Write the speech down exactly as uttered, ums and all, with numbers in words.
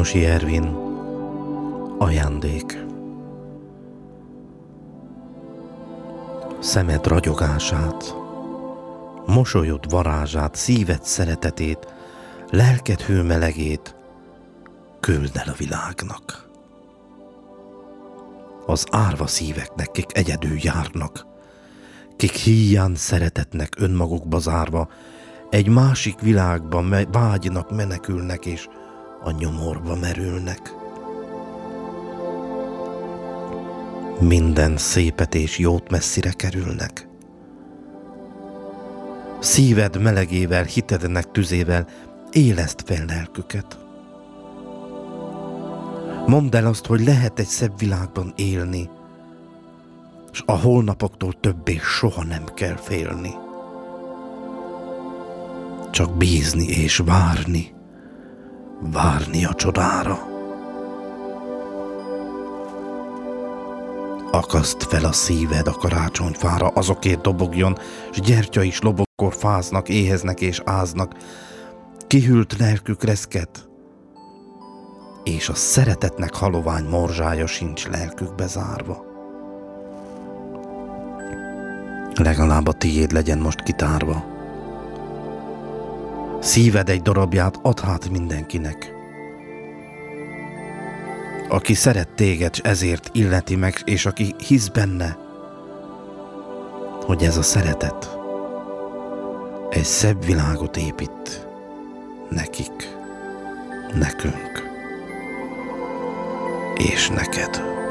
Jánosi Ervin, ajándék. Szemed ragyogását, mosolyod varázsát, szíved szeretetét, lelked hőmelegét küld el a világnak. Az árva szíveknek, kik egyedül járnak, kik híján szeretetnek önmagukba zárva, egy másik világban vágynak, menekülnek és a nyomorba merülnek. Minden szépet és jót messzire kerülnek. Szíved melegével, hitednek tüzével éleszt fel lelküket. Mondd el azt, hogy lehet egy szebb világban élni, s a holnapoktól többé soha nem kell félni. Csak bízni és várni, várni a csodára. Akaszd fel a szíved a karácsonyfára, azokért dobogjon, s gyertya is lobokkor fáznak, éheznek és áznak. Kihűlt lelkük reszket, és a szeretetnek halovány morzsája sincs lelkükbe zárva. Legalább a tiéd legyen most kitárva. Szíved egy darabját add hát mindenkinek. Aki szeret téged, s ezért illeti meg, és aki hisz benne, hogy ez a szeretet egy szebb világot épít nekik, nekünk és neked.